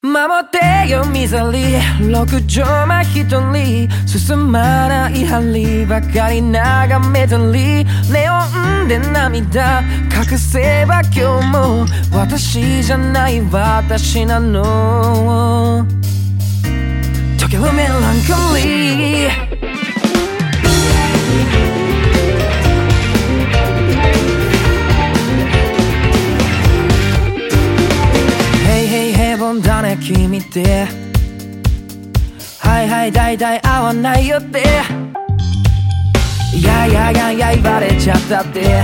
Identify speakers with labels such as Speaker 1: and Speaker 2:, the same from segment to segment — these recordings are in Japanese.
Speaker 1: 守ってよミザリー六畳間一人進まない針ばかり眺めたりネオンで涙隠せば今日も私じゃない私なの溶けるメランコリーだね君ってはいはい大体合わないよっていやいやいやいやバレちゃったって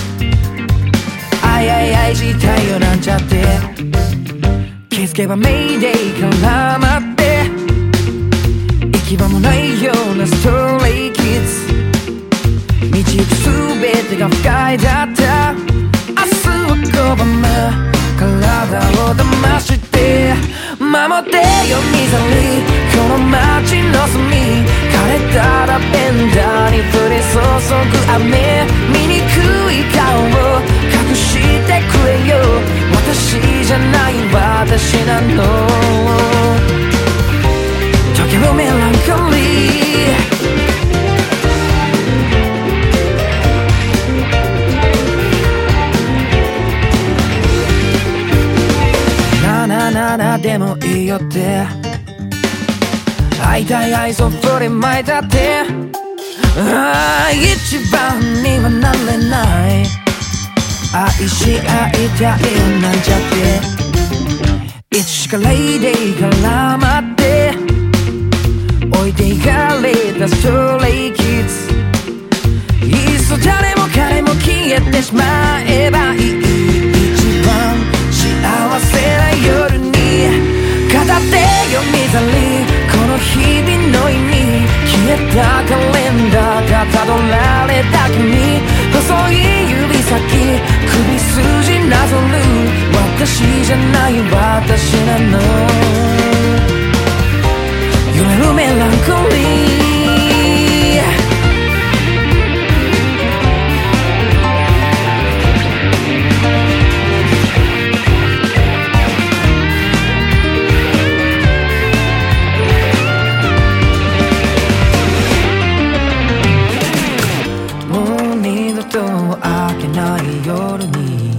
Speaker 1: あいあいあいしたいよなんちゃって気づけばメイデイから待って行き場もないようなストレイキッズ道行く全てが不快だった明日は拒む体を騙して守ってよミザリーこの街の隅枯れたラベンダーに降り注ぐ雨醜い顔を隠してくれよ私じゃない私なの溶けるメランコリーでもいいよって会いたい愛想振りまいたって一番にはなれない愛し合いたいよなんちゃっていつしかレイデイから待って置いていかれたストレイキッズいっそ誰も彼も消えてしまえばいい一番幸せな夜に語ってよミザリーこの日々の意味消えたカレンダーがたどられた君細い指先首筋なぞる私じゃない私なの揺れるメランコリー夜に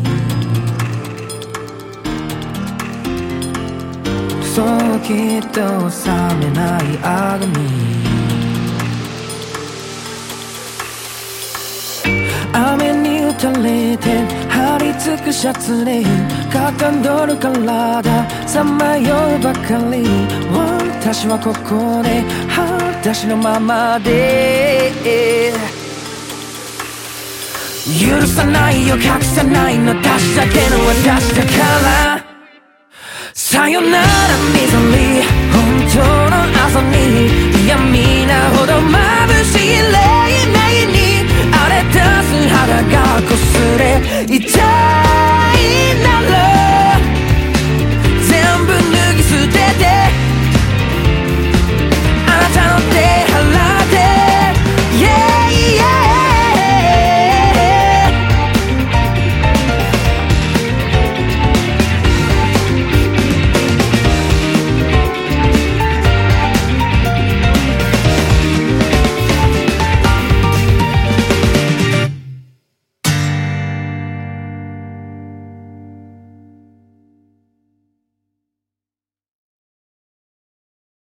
Speaker 1: そうきっと冷めないあがみ雨に打たれて張り付くシャツにかたどる体さまようばかり私はここで裸足のままで許さないよ隠さないの私だけの私だからさよならミザリー本当の朝に嫌味なほど眩しい黎明に荒れた素肌がこすれ痛い